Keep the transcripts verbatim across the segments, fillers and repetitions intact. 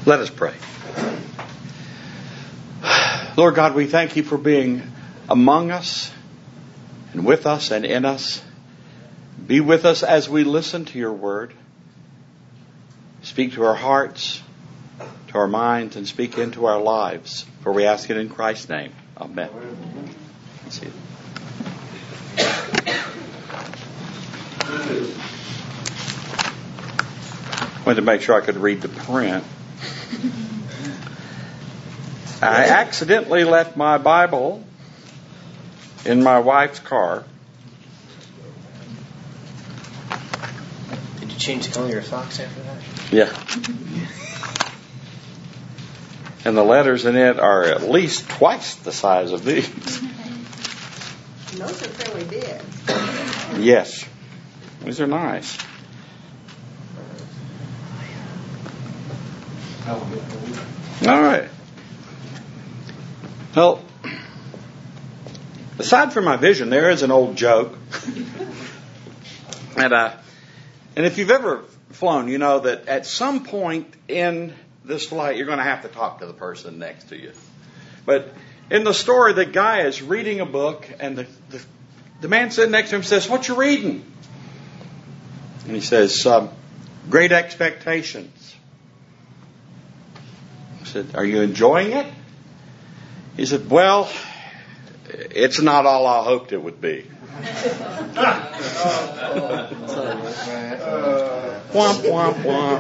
Let us pray. Lord God, we thank you for being among us and with us and in us. Be with us as we listen to your word. Speak to our hearts, to our minds, and speak into our lives. For we ask it in Christ's name. Amen. Let's see. I wanted to make sure I could read the print. I accidentally left my Bible in my wife's car. Did you change the color of your socks after that? Yeah. And the letters in it are at least twice the size of these. Those are fairly big. Yes. These are nice. All right. Well, aside from my vision, there is an old joke. and uh, and if you've ever flown, you know that at some point in this flight, you're going to have to talk to the person next to you. But in the story, the guy is reading a book, and the, the, the man sitting next to him says, "What you reading?" And he says, um, "Great Expectations." I said, "Are you enjoying it?" He said, "Well, it's not all I hoped it would be." Womp, womp, womp.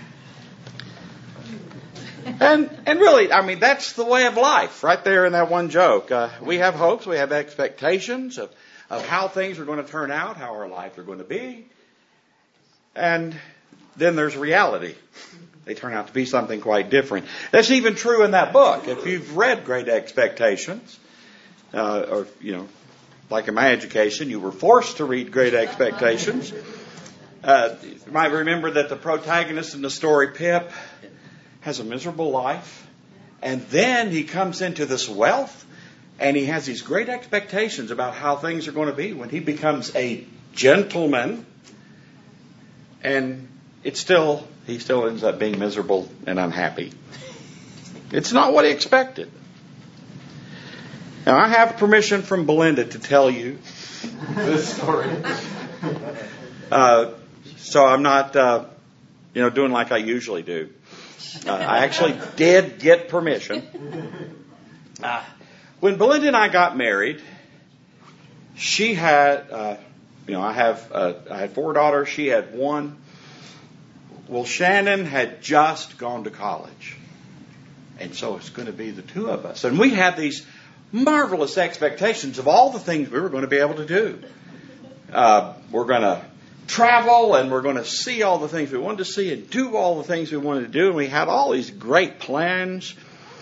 And and really, I mean, that's the way of life right there in that one joke. Uh, we have hopes, we have expectations of, of how things are going to turn out, how our lives are going to be. And then there's reality. They turn out to be something quite different. That's even true in that book. If you've read Great Expectations, uh, or, you know, like in my education, you were forced to read Great Expectations. Uh, you might remember that the protagonist in the story, Pip, has a miserable life. And then he comes into this wealth, and he has these great expectations about how things are going to be when he becomes a gentleman. And it's still, he still ends up being miserable and unhappy. It's not what he expected. Now, I have permission from Belinda to tell you this story. Uh, so I'm not, uh, you know, doing like I usually do. Uh, I actually did get permission. Uh, when Belinda and I got married, she had, uh, you know, I have, uh, I had four daughters. She had one. Well, Shannon had just gone to college. And so it's going to be the two of us. And we had these marvelous expectations of all the things we were going to be able to do. Uh, we're going to travel, and we're going to see all the things we wanted to see and do all the things we wanted to do. And we had all these great plans.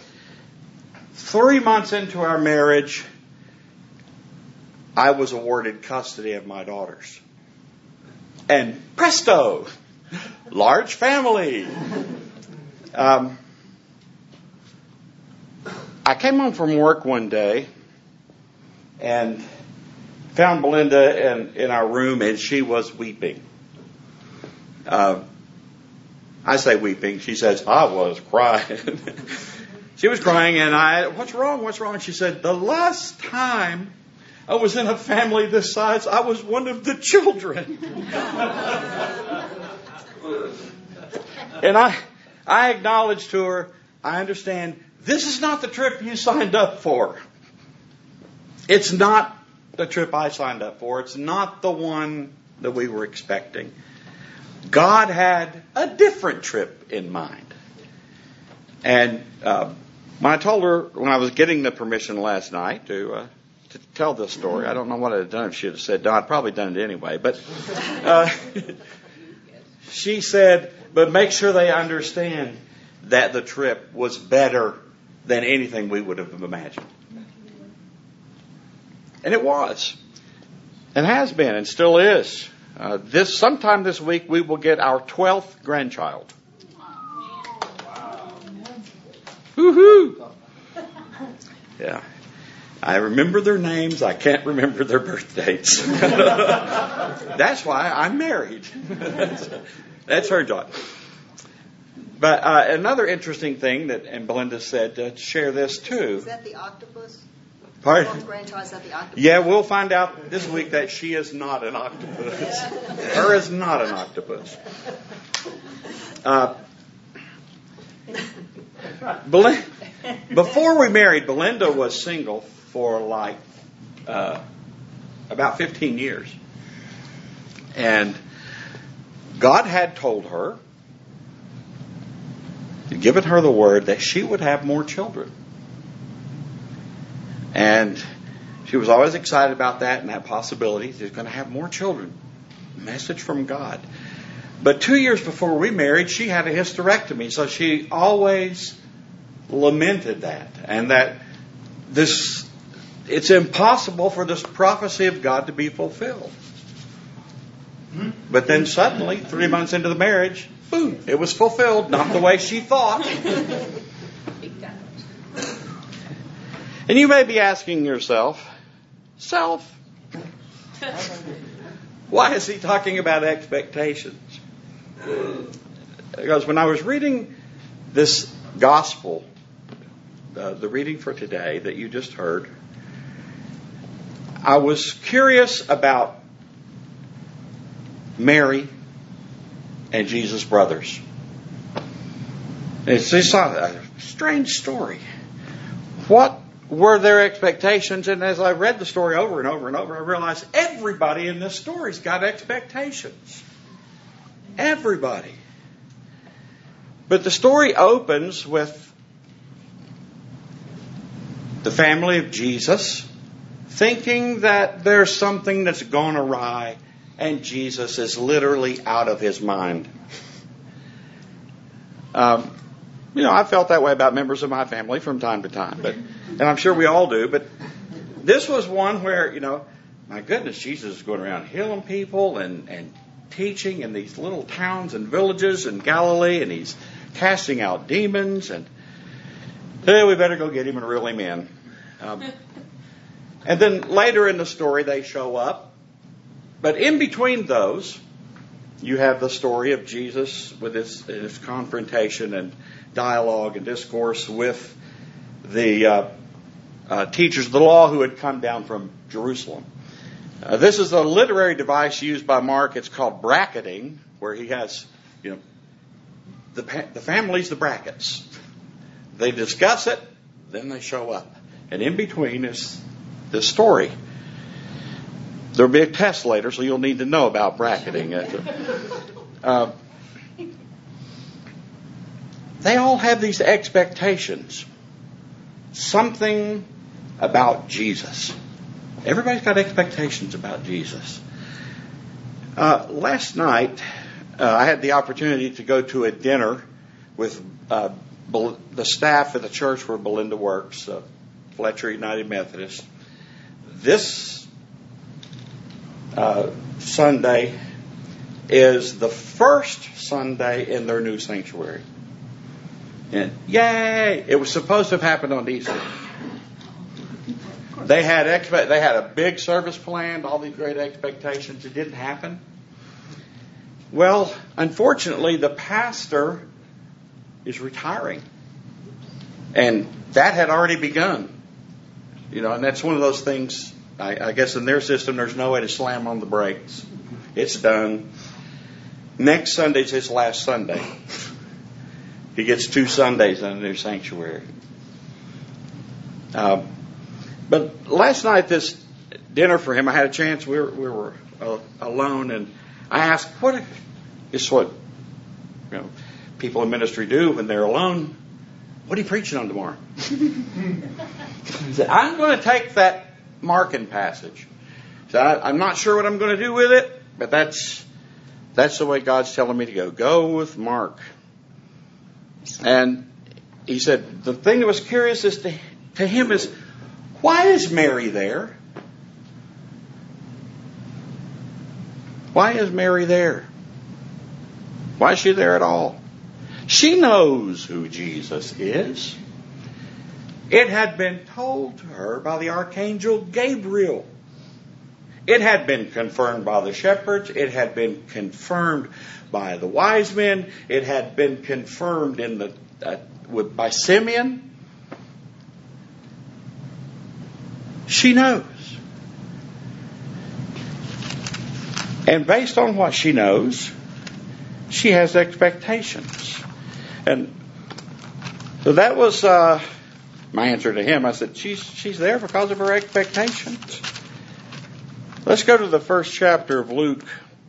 Three months into our marriage, I was awarded custody of my daughters. And presto! Large family. Um, I came home from work one day and found Belinda in, in our room, and she was weeping. Uh, I say weeping. She says, I was crying. She was crying, and I, what's wrong? What's wrong? She said, the last time I was in a family this size, I was one of the children. And I, I acknowledged to her, I understand, this is not the trip you signed up for. It's not the trip I signed up for. It's not the one that we were expecting. God had a different trip in mind. And uh, when I told her, when I was getting the permission last night to uh, to tell this story, I don't know what I'd have done if she had said no. I'd probably done it anyway. But uh, she said, but make sure they understand that the trip was better than anything we would have imagined. And it was. And has been and still is. Uh, this sometime this week we will get our twelfth grandchild. Wow. Woohoo! Yeah. I remember their names. I can't remember their birth dates. That's why I'm married. that's, that's her job. But uh, another interesting thing that, and Belinda said to share this too. Is that the octopus? Pardon? Grandchild, is that the octopus? Yeah, we'll find out this week that she is not an octopus. Her is not an octopus. Uh, Belinda, before we married, Belinda was single for like uh, about fifteen years. And God had told her, given her the word that she would have more children. And she was always excited about that and that possibility. She's going to have more children. Message from God. But two years before we married, she had a hysterectomy. So she always lamented that. And that this, it's impossible for this prophecy of God to be fulfilled. But then suddenly, three months into the marriage, boom, it was fulfilled. Not the way she thought. And you may be asking yourself, self, why is he talking about expectations? Because when I was reading this gospel, uh, the reading for today that you just heard, I was curious about Mary and Jesus' brothers. It's just a strange story. What were their expectations? And as I read the story over and over and over, I realized everybody in this story's got expectations. Everybody. But the story opens with the family of Jesus thinking that there's something that's gone awry, and Jesus is literally out of his mind. Um, you know, I felt that way about members of my family from time to time, but and I'm sure we all do. But this was one where, you know, my goodness, Jesus is going around healing people and, and teaching in these little towns and villages in Galilee, and he's casting out demons, and hey, we better go get him and reel him in. Um, and then later in the story, they show up. But in between those, you have the story of Jesus with his, his confrontation and dialogue and discourse with the uh, uh, teachers of the law who had come down from Jerusalem. Uh, this is a literary device used by Mark. It's called bracketing, where he has, you know, the the family's the brackets. They discuss it, then they show up, and in between is this story. There'll be a test later, so you'll need to know about bracketing. Uh, they all have these expectations. Something about Jesus. Everybody's got expectations about Jesus. Uh, last night, uh, I had the opportunity to go to a dinner with uh, Bel- the staff at the church where Belinda works, uh, Fletcher United Methodist. This uh, Sunday is the first Sunday in their new sanctuary. And yay! It was supposed to have happened on Easter. They had expe- they had a big service planned, all these great expectations. It didn't happen. Well, unfortunately, the pastor is retiring. And that had already begun. You know, and that's one of those things, I, I guess in their system, there's no way to slam on the brakes. It's done. Next Sunday's his last Sunday. He gets two Sundays in the new sanctuary. Uh, but last night, this dinner for him, I had a chance. We were, we were uh, alone, and I asked, "What if, this is what you know, people in ministry do when they're alone? What are you preaching on tomorrow?" He said, "I'm going to take that Markan passage. So I, I'm not sure what I'm going to do with it, but that's that's the way God's telling me to go. Go with Mark." And he said, the thing that was curious is to, to him is, why is Mary there? Why is Mary there? Why is she there at all? She knows who Jesus is. It had been told to her by the archangel Gabriel. It had been confirmed by the shepherds. It had been confirmed by the wise men. It had been confirmed in the uh, with, by Simeon. She knows. And based on what she knows, she has expectations. And so that was uh, my answer to him. I said, she's, she's there because of her expectations. Let's go to the first chapter of Luke,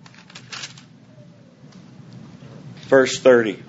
verse thirty.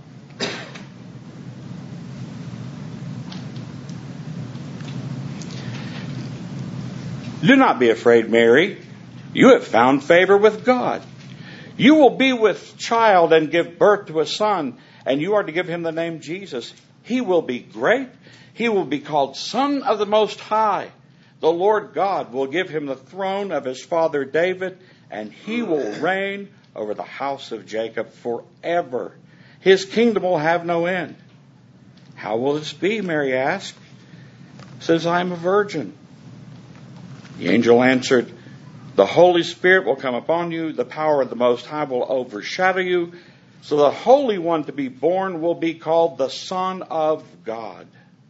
Do not be afraid, Mary. You have found favor with God. You will be with child and give birth to a son, and you are to give him the name Jesus. He will be great. He will be called Son of the Most High. The Lord God will give him the throne of his father David, and he will reign over the house of Jacob forever. His kingdom will have no end. How will this be? Mary asked. Says, I am a virgin. The angel answered, the Holy Spirit will come upon you. The power of the Most High will overshadow you. So the Holy One to be born will be called the Son of God.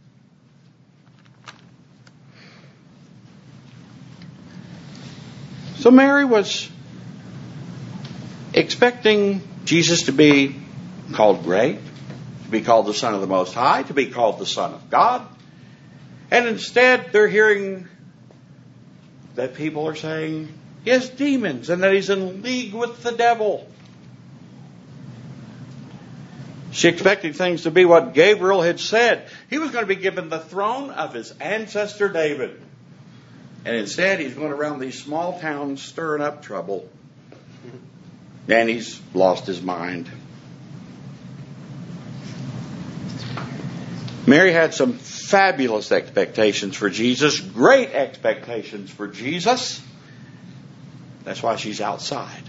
So Mary was expecting Jesus to be called great, to be called the Son of the Most High, to be called the Son of God. And instead they're hearing that people are saying he has demons and that he's in league with the devil. She expected things to be what Gabriel had said. He was going to be given the throne of his ancestor David. And instead he's going around these small towns stirring up trouble. And he's lost his mind. Mary had some fabulous expectations for Jesus, great expectations for Jesus. That's why she's outside.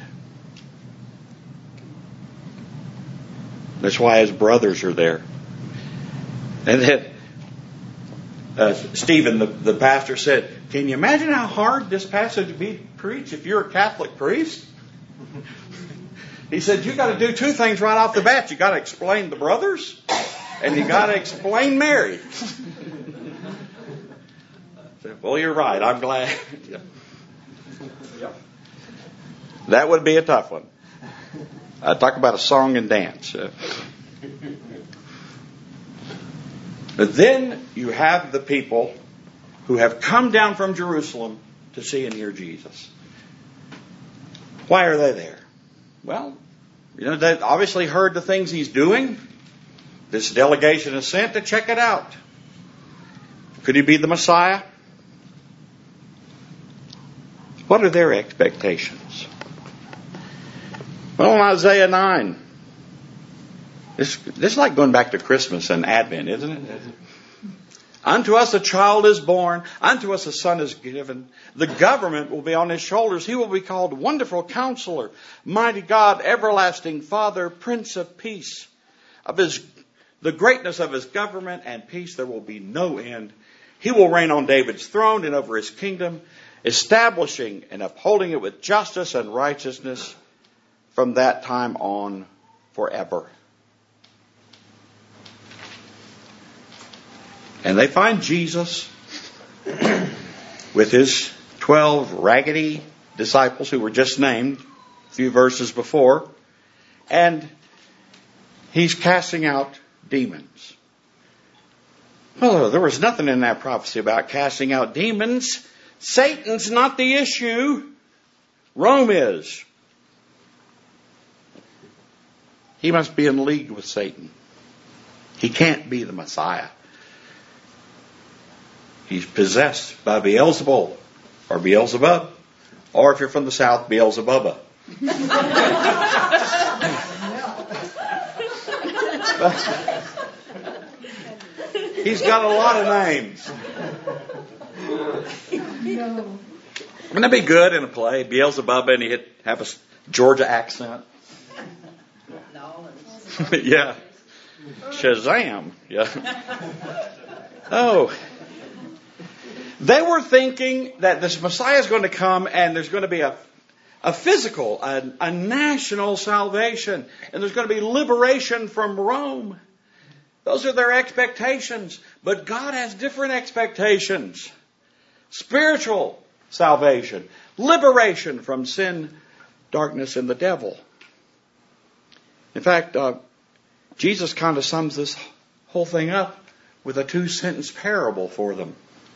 That's why his brothers are there. And then uh, Stephen, the, the pastor, said, can you imagine how hard this passage would be to preach if you're a Catholic priest? He said, you got to do two things right off the bat. You got to explain the brothers, and you got to explain Mary. Said, well, you're right. I'm glad. Yeah. Yeah. That would be a tough one. I'd talk about a song and dance. Uh, but then you have the people who have come down from Jerusalem to see and hear Jesus. Why are they there? Well, you know, they obviously heard the things he's doing. This delegation is sent to check it out. Could he be the Messiah? What are their expectations? Well, in Isaiah nine, this, this is like going back to Christmas and Advent, isn't it? Unto us a child is born, unto us a son is given. The government will be on his shoulders. He will be called Wonderful Counselor, Mighty God, Everlasting Father, Prince of Peace. Of his, the greatness of his government and peace there will be no end. He will reign on David's throne and over his kingdom, establishing and upholding it with justice and righteousness from that time on forever. And they find Jesus with his twelve raggedy disciples who were just named a few verses before. And he's casting out demons. Well, there was nothing in that prophecy about casting out demons. Satan's not the issue. Rome is. He must be in league with Satan. He can't be the Messiah. He's possessed by Beelzebul, or Beelzebub, or if you're from the South, Beelzebubba. He's got a lot of names. Wouldn't that be good in a play? Beelzebub, and he'd have a Georgia accent. Yeah. Shazam. Yeah. Oh. They were thinking that this Messiah is going to come and there's going to be a, a physical, a, a national salvation. And there's going to be liberation from Rome. Those are their expectations. But God has different expectations. Spiritual salvation. Liberation from sin, darkness, and the devil. In fact, uh, Jesus kind of sums this whole thing up with a two-sentence parable for them.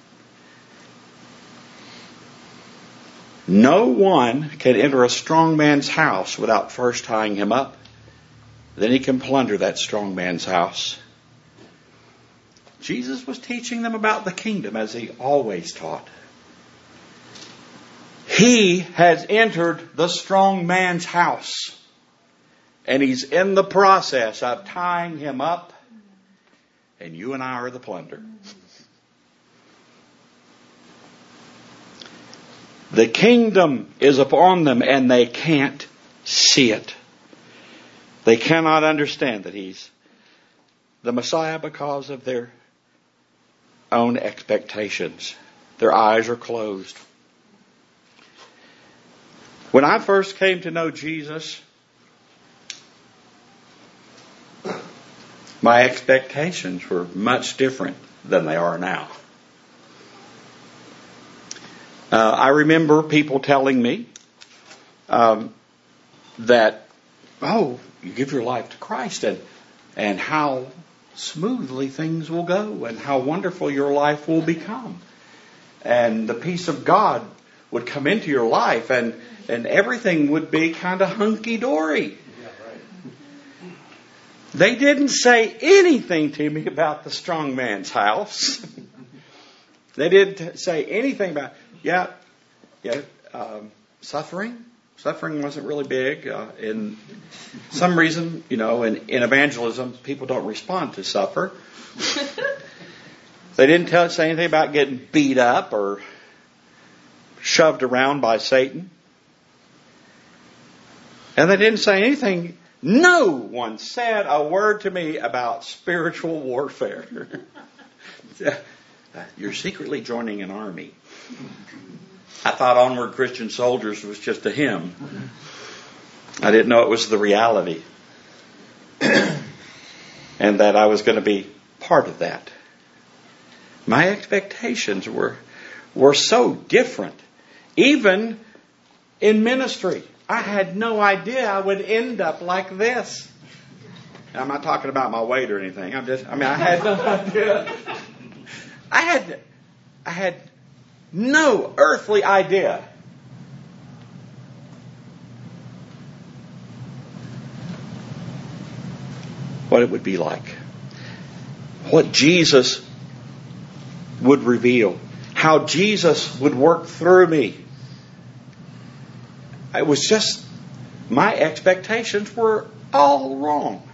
No one can enter a strong man's house without first tying him up. Then he can plunder that strong man's house. Jesus was teaching them about the kingdom as he always taught. He has entered the strong man's house. And he's in the process of tying him up. And you and I are the plunder. The kingdom is upon them and they can't see it. They cannot understand that he's the Messiah because of their own expectations. Their eyes are closed. When I first came to know Jesus, my expectations were much different than they are now. Uh, I remember people telling me um, that, oh, you give your life to Christ and and how smoothly things will go and how wonderful your life will become. And the peace of God would come into your life and, and everything would be kind of hunky-dory. They didn't say anything to me about the strong man's house. They didn't say anything about, yeah, yeah, um, suffering. Suffering wasn't really big. Uh, in some reason, you know, in, in evangelism, people don't respond to suffer. They didn't tell, say anything about getting beat up or shoved around by Satan. And they didn't say anything. No one said a word to me about spiritual warfare. You're secretly joining an army. I thought Onward Christian Soldiers was just a hymn. I didn't know it was the reality. And that I was going to be part of that. My expectations were, were so different. Even in ministry. I had no idea I would end up like this. I'm not talking about my weight or anything. I'm just, I mean, I had no idea. I had, I had no earthly idea what it would be like. What Jesus would reveal. How Jesus would work through me. It was just, my expectations were all wrong.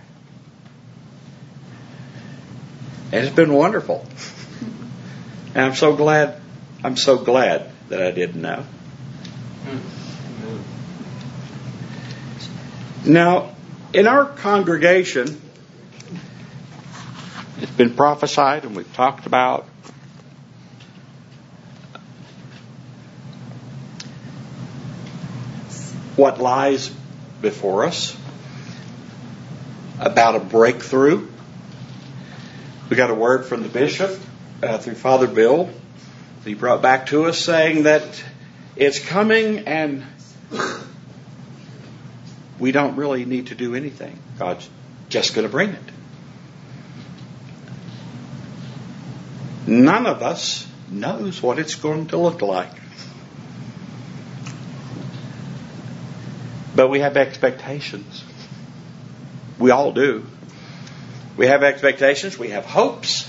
And it's been wonderful. And I'm so glad, I'm so glad that I didn't know. Now, in our congregation, it's been prophesied and we've talked about what lies before us, about a breakthrough. We got a word from the bishop uh, through Father Bill that he brought back to us saying that it's coming and we don't really need to do anything. God's just going to bring it. None of us knows what it's going to look like. But we have expectations. We all do. We have expectations. We have hopes.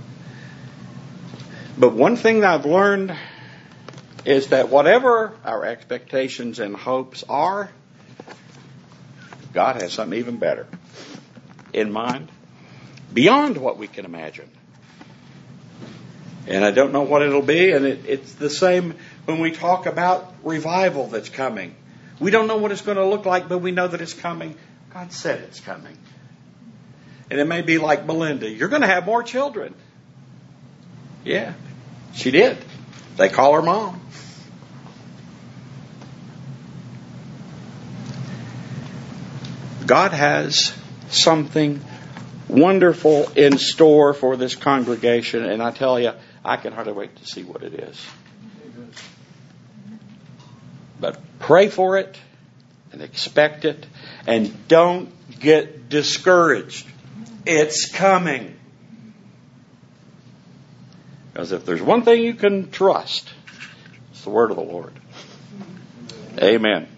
But one thing that I've learned is that whatever our expectations and hopes are, God has something even better in mind, beyond what we can imagine. And I don't know what it'll be. And it, it's the same when we talk about revival that's coming. We don't know what it's going to look like, but we know that it's coming. God said it's coming. And it may be like Melinda. You're going to have more children. Yeah, she did. They call her mom. God has something wonderful in store for this congregation, and I tell you, I can hardly wait to see what it is. But pray for it and expect it, and don't get discouraged. It's coming. Because if there's one thing you can trust, it's the word of the Lord. Amen.